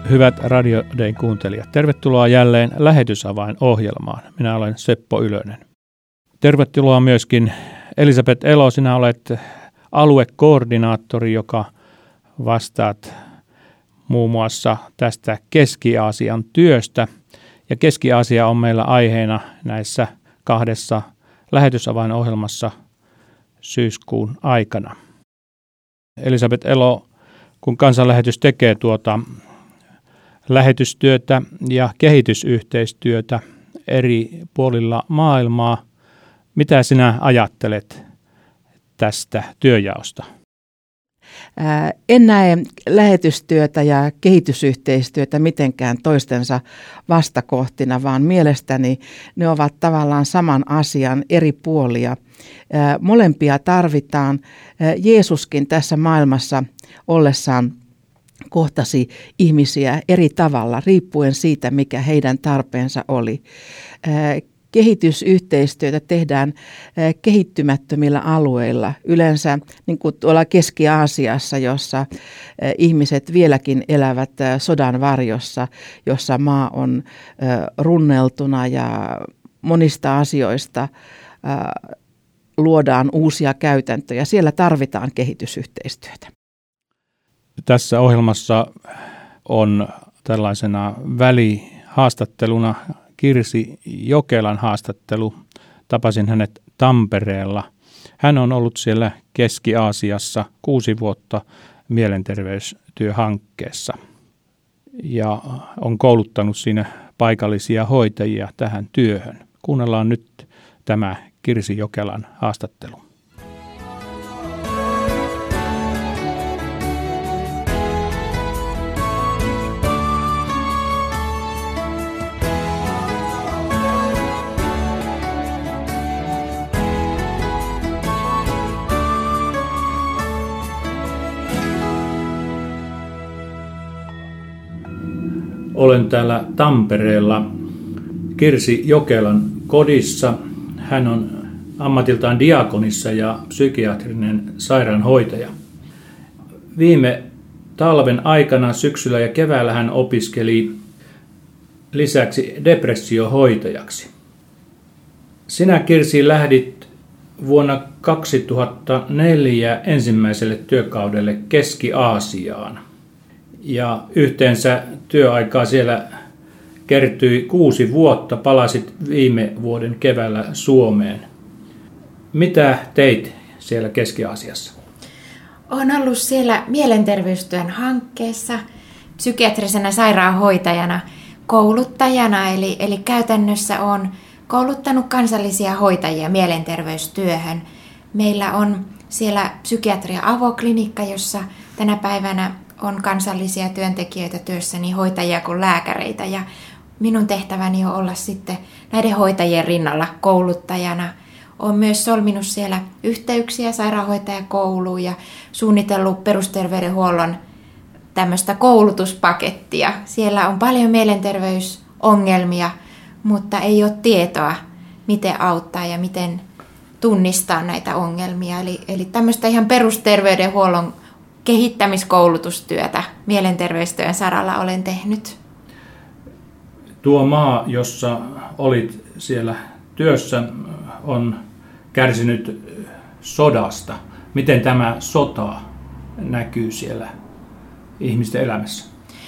Hyvät Radio Dayn kuuntelijat, tervetuloa jälleen Lähetysavain-ohjelmaan. Minä olen Seppo Ylönen. Tervetuloa myöskin Elisabeth Elo, sinä olet aluekoordinaattori, joka vastaat muun muassa tästä Keski-Aasian työstä. Ja Keski-Aasia on meillä aiheena näissä 2 Lähetysavain-ohjelmassa syyskuun aikana. Elisabeth Elo, kun Kansanlähetys tekee lähetystyötä ja kehitysyhteistyötä eri puolilla maailmaa, mitä sinä ajattelet tästä työnjaosta? En näe lähetystyötä ja kehitysyhteistyötä mitenkään toistensa vastakohtina, vaan mielestäni ne ovat tavallaan saman asian eri puolia. Molempia tarvitaan. Jeesuskin tässä maailmassa ollessaan kohtasi ihmisiä eri tavalla, riippuen siitä, mikä heidän tarpeensa oli. Kehitysyhteistyötä tehdään kehittymättömillä alueilla, yleensä niin kuin tuolla Keski-Aasiassa, jossa ihmiset vieläkin elävät sodan varjossa, jossa maa on runneltuna ja monista asioista luodaan uusia käytäntöjä. Siellä tarvitaan kehitysyhteistyötä. Tässä ohjelmassa on tällaisena välihaastatteluna Kirsi Jokelan haastattelu. Tapasin hänet Tampereella. Hän on ollut siellä Keski-Aasiassa 6 vuotta mielenterveystyöhankkeessa ja on kouluttanut siinä paikallisia hoitajia tähän työhön. Kuunnellaan nyt tämä Kirsi Jokelan haastattelu. Olen täällä Tampereella Kirsi Jokelan kodissa. Hän on ammatiltaan diakonissa ja psykiatrinen sairaanhoitaja. Viime talven aikana syksyllä ja keväällä hän opiskeli lisäksi depressiohoitajaksi. Sinä, Kirsi, lähdit vuonna 2004 ensimmäiselle työkaudelle Keski-Aasiaan. Ja yhteensä työaikaa siellä kertyi 6 vuotta, palasit viime vuoden keväällä Suomeen. Mitä teit siellä Keski-Aasiassa? Olen ollut siellä mielenterveystyön hankkeessa, psykiatrisena sairaanhoitajana, kouluttajana, eli käytännössä olen kouluttanut kansallisia hoitajia mielenterveystyöhön. Meillä on siellä psykiatria-avoklinikka, jossa tänä päivänä on kansallisia työntekijöitä työssä, niin hoitajia kuin lääkäreitä. Ja minun tehtäväni on olla sitten näiden hoitajien rinnalla kouluttajana. Olen myös solminut siellä yhteyksiä sairaanhoitajakouluun ja suunnitellut perusterveydenhuollon tämmöistä koulutuspakettia. Siellä on paljon mielenterveysongelmia, mutta ei ole tietoa, miten auttaa ja miten tunnistaa näitä ongelmia. Eli tämmöistä ihan perusterveydenhuollon kehittämiskoulutustyötä mielenterveystyön saralla olen tehnyt. Tuo maa, jossa olit siellä työssä, on kärsinyt sodasta. Miten tämä sota näkyy siellä ihmisten elämässä?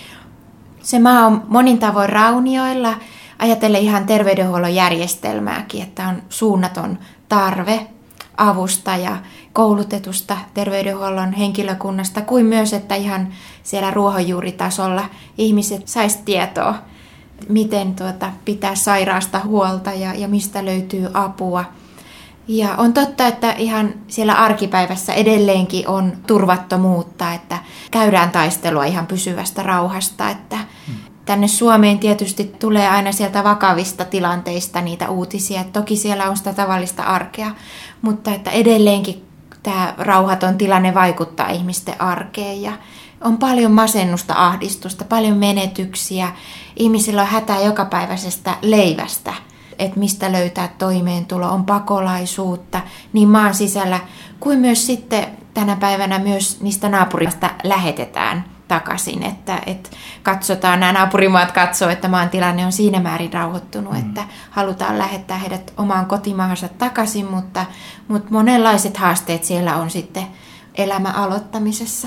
Se maa on monin tavoin raunioilla. Ajatellen ihan terveydenhuollon järjestelmääkin, että on suunnaton tarve avusta ja koulutetusta terveydenhuollon henkilökunnasta, kuin myös, että ihan siellä ruohonjuuritasolla ihmiset sais tietoa, miten pitää sairaasta huolta ja mistä löytyy apua. Ja on totta, että ihan siellä arkipäivässä edelleenkin on turvattomuutta, että käydään taistelua ihan pysyvästä rauhasta, että tänne Suomeen tietysti tulee aina sieltä vakavista tilanteista niitä uutisia. Toki siellä on sitä tavallista arkea, mutta että edelleenkin tämä rauhaton tilanne vaikuttaa ihmisten arkeen. Ja on paljon masennusta, ahdistusta, paljon menetyksiä. Ihmisillä on hätää jokapäiväisestä leivästä, että mistä löytää toimeentulo. On pakolaisuutta niin maan sisällä kuin myös sitten tänä päivänä myös niistä naapurista lähetetään takaisin, että katsotaan, nämä naapurimaat katsoo, että maan tilanne on siinä määrin rauhoittunut, että halutaan lähettää heidät omaan kotimaahansa takaisin, mutta monenlaiset haasteet siellä on sitten elämän aloittamisessa.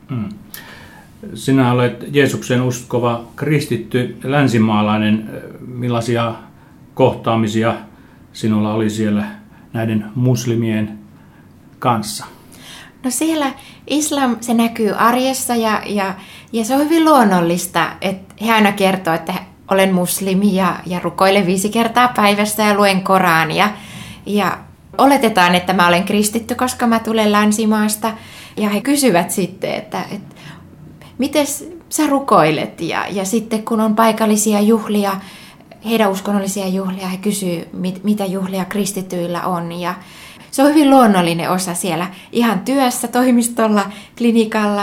Sinä olet Jeesuksen uskova kristitty länsimaalainen. Millaisia kohtaamisia sinulla oli siellä näiden muslimien kanssa? No siellä islam, se näkyy arjessa ja se on hyvin luonnollista, että he aina kertoo, että olen muslimi ja rukoilen 5 kertaa päivässä ja luen Korania. Ja oletetaan, että mä olen kristitty, koska mä tulen länsimaasta. Ja he kysyvät sitten, että miten sä rukoilet? Ja sitten kun on paikallisia juhlia, heidän uskonnollisia juhlia, he kysyvät, mitä juhlia kristityillä on. Ja se on hyvin luonnollinen osa siellä ihan työssä, toimistolla, klinikalla.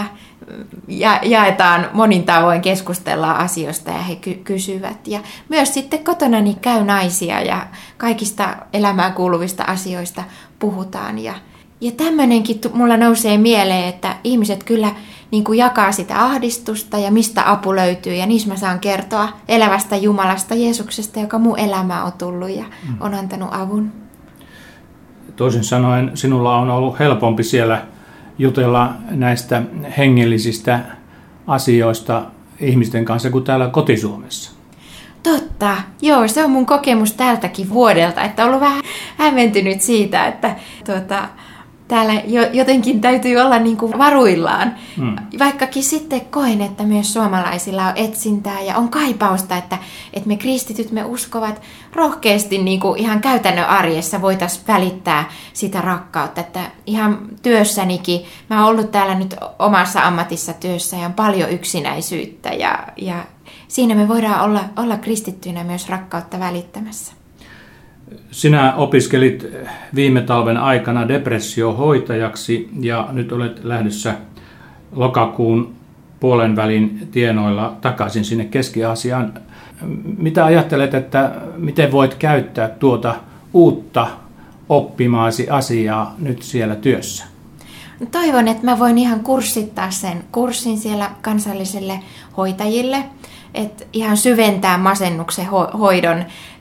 Jaetaan monin tavoin, keskustellaan asioista ja he kysyvät. Ja myös sitten kotona niin käy naisia ja kaikista elämään kuuluvista asioista puhutaan. Ja tämmöinenkin mulla nousee mieleen, että ihmiset kyllä niin kuin jakaa sitä ahdistusta ja mistä apu löytyy. Ja niissä mä saan kertoa elävästä Jumalasta, Jeesuksesta, joka mun elämään on tullut ja on antanut avun. Toisin sanoen sinulla on ollut helpompi siellä jutella näistä hengellisistä asioista ihmisten kanssa kuin täällä kotisuomessa. Totta. Joo, se on mun kokemus tältäkin vuodelta, että on ollut vähän hämmentynyt siitä, että täällä jotenkin täytyy olla niin kuin varuillaan. Vaikkakin sitten koen, että myös suomalaisilla on etsintää ja on kaipausta, että me kristityt, me uskovat rohkeasti niin kuin ihan käytännön arjessa voitaisiin välittää sitä rakkautta. Että ihan työssänikin, mä oon ollut täällä nyt omassa ammatissa työssä ja on paljon yksinäisyyttä ja siinä me voidaan olla kristittyinä myös rakkautta välittämässä. Sinä opiskelit viime talven aikana depressiohoitajaksi ja nyt olet lähdössä lokakuun puolenvälin tienoilla takaisin sinne Keski-Aasiaan. Mitä ajattelet, että miten voit käyttää tuota uutta oppimaasi asiaa nyt siellä työssä? Toivon, että mä voin ihan kurssittaa sen kurssin siellä kansallisille hoitajille, että ihan syventää masennuksen hoidon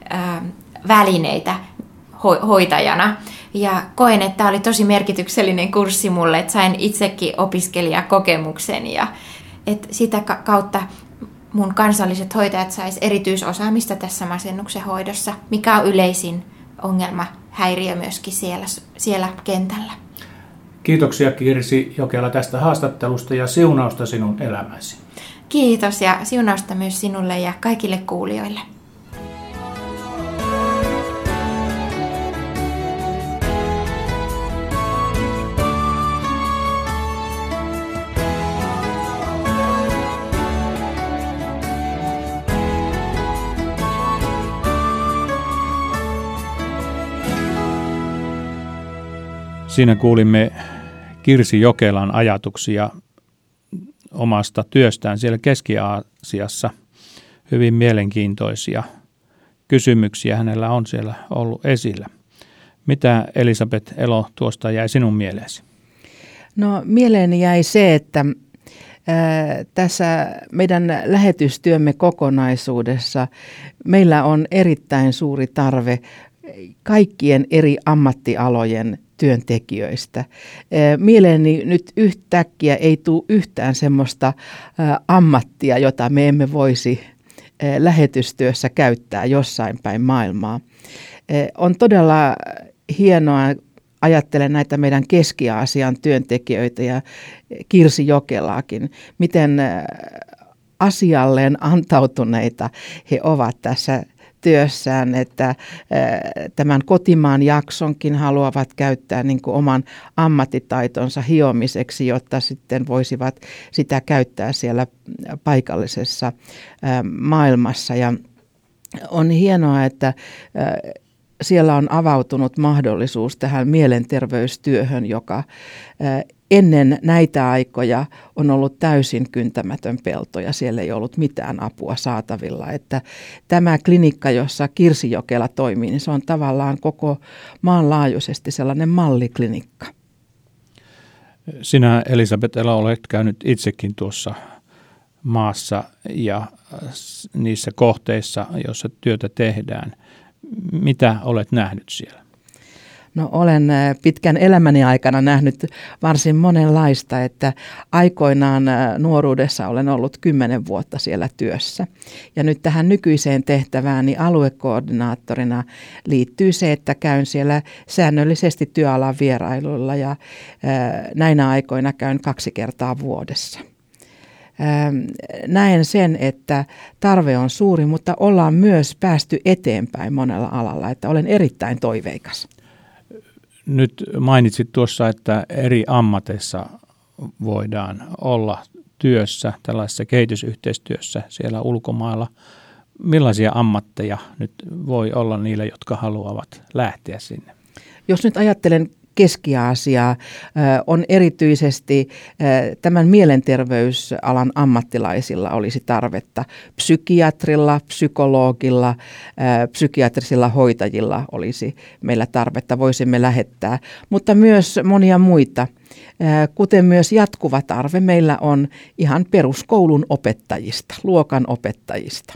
välineitä hoitajana. Ja koen, että tämä oli tosi merkityksellinen kurssi mulle, että sain itsekin opiskelijakokemuksen ja että sitä kautta mun kansalliset hoitajat sais erityisosaamista tässä masennuksen hoidossa, mikä on yleisin ongelma, häiriö myöskin siellä kentällä. Kiitoksia Kirsi Jokela tästä haastattelusta ja siunausta sinun elämäsi. Kiitos ja siunausta myös sinulle ja kaikille kuulijoille. Siinä kuulimme Kirsi Jokelan ajatuksia omasta työstään siellä Keski-Aasiassa. Hyvin mielenkiintoisia kysymyksiä hänellä on siellä ollut esillä. Mitä Elisabeth Elo tuosta jäi sinun mieleesi? No mieleeni jäi se, että tässä meidän lähetystyömme kokonaisuudessa meillä on erittäin suuri tarve kaikkien eri ammattialojen työntekijöistä. Mieleeni nyt yhtäkkiä ei tule yhtään semmoista ammattia, jota me emme voisi lähetystyössä käyttää jossain päin maailmaa. On todella hienoa, ajattelen näitä meidän Keski-Aasian työntekijöitä ja Kirsi Jokelaakin, miten asialleen antautuneita he ovat tässä työssään, että tämän kotimaan jaksonkin haluavat käyttää niin kuin oman ammattitaitonsa hiomiseksi, jotta sitten voisivat sitä käyttää siellä paikallisessa maailmassa. Ja on hienoa, että siellä on avautunut mahdollisuus tähän mielenterveystyöhön, joka ennen näitä aikoja on ollut täysin kyntämätön pelto ja siellä ei ollut mitään apua saatavilla. Että tämä klinikka, jossa Kirsi Jokela toimii, niin se on tavallaan koko maanlaajuisesti sellainen malliklinikka. Sinä, Elisabeth Elo, olet käynyt itsekin tuossa maassa ja niissä kohteissa, joissa työtä tehdään. Mitä olet nähnyt siellä? No olen pitkän elämäni aikana nähnyt varsin monenlaista, että aikoinaan nuoruudessa olen ollut 10 vuotta siellä työssä. Ja nyt tähän nykyiseen tehtävääni aluekoordinaattorina liittyy se, että käyn siellä säännöllisesti työalan vierailuilla ja näinä aikoina käyn 2 kertaa vuodessa. Näen sen, että tarve on suuri, mutta ollaan myös päästy eteenpäin monella alalla, että olen erittäin toiveikas. Nyt mainitsit tuossa, että eri ammateissa voidaan olla työssä, tällaisessa kehitysyhteistyössä siellä ulkomailla. Millaisia ammatteja nyt voi olla niille, jotka haluavat lähteä sinne? Jos nyt ajattelen Keski-Aasiaa, on erityisesti tämän mielenterveysalan ammattilaisilla olisi tarvetta. Psykiatrilla, psykologilla, psykiatrisilla hoitajilla olisi meillä tarvetta, voisimme lähettää, mutta myös monia muita. Kuten myös jatkuva tarve meillä on ihan peruskoulun opettajista, luokan opettajista.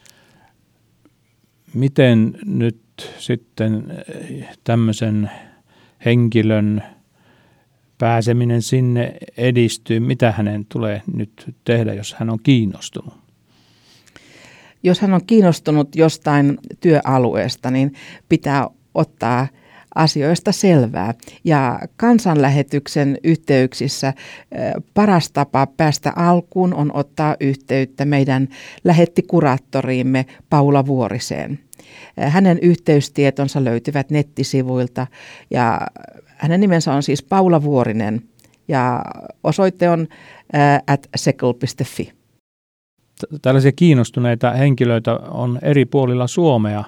Miten nyt sitten tämmöisen henkilön pääseminen sinne edistyy? Mitä hänen tulee nyt tehdä, jos hän on kiinnostunut? Jos hän on kiinnostunut jostain työalueesta, niin pitää ottaa asioista selvää. Ja kansanlähetyksen yhteyksissä paras tapa päästä alkuun on ottaa yhteyttä meidän lähettikuraattoriimme Paula Vuoriseen. Hänen yhteystietonsa löytyvät nettisivuilta ja hänen nimensä on siis Paula Vuorinen ja osoite on @sekel.fi. Tällaisia kiinnostuneita henkilöitä on eri puolilla Suomea.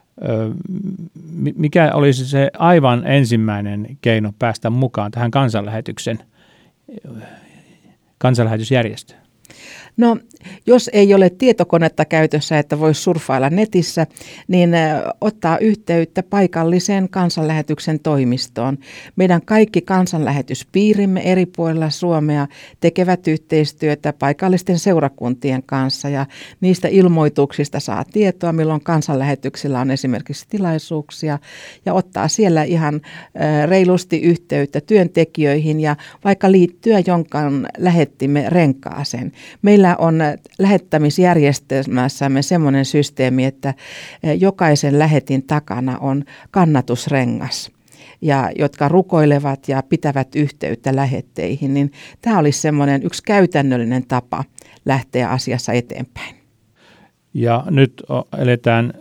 Mikä olisi se aivan ensimmäinen keino päästä mukaan tähän kansanlähetysjärjestöön? No, jos ei ole tietokonetta käytössä, että voisi surffailla netissä, niin ottaa yhteyttä paikalliseen kansanlähetyksen toimistoon. Meidän kaikki kansanlähetyspiirimme eri puolilla Suomea tekevät yhteistyötä paikallisten seurakuntien kanssa ja niistä ilmoituksista saa tietoa, milloin kansanlähetyksillä on esimerkiksi tilaisuuksia ja ottaa siellä ihan reilusti yhteyttä työntekijöihin ja vaikka liittyä jonkan lähettimme renkaaseen. Meillä on lähettämisjärjestelmässämme semmoinen systeemi, että jokaisen lähetin takana on kannatusrengas, ja jotka rukoilevat ja pitävät yhteyttä lähetteihin, niin tämä olisi semmoinen yksi käytännöllinen tapa lähteä asiassa eteenpäin. Ja nyt eletään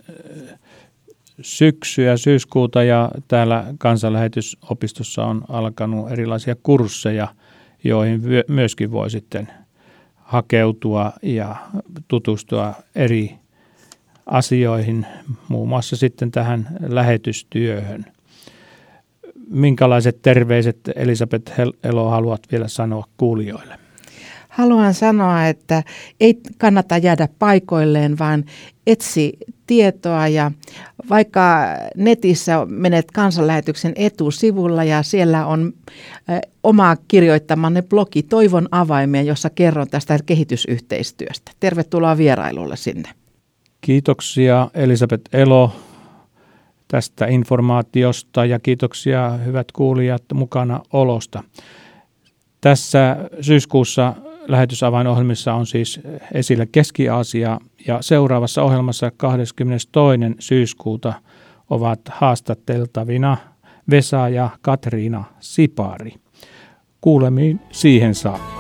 syyskuuta ja täällä kansanlähetysopistossa on alkanut erilaisia kursseja, joihin myöskin voi sitten hakeutua ja tutustua eri asioihin, muun muassa sitten tähän lähetystyöhön. Minkälaiset terveiset, Elisabeth Elo, haluat vielä sanoa kuulijoille? Haluan sanoa, että ei kannata jäädä paikoilleen, vaan etsi tietoa ja vaikka netissä menet kansanlähetyksen etusivulla ja siellä on oma kirjoittamanne blogi Toivon avaimia, jossa kerron tästä kehitysyhteistyöstä. Tervetuloa vierailulle sinne. Kiitoksia Elisabeth Elo tästä informaatiosta ja kiitoksia hyvät kuulijat mukana olosta. Tässä syyskuussa lähetysavainohjelmissa on siis esillä Keski-Aasia ja seuraavassa ohjelmassa 22. syyskuuta ovat haastateltavina Vesa ja Katriina Sipari. Kuulemiin siihen saakka.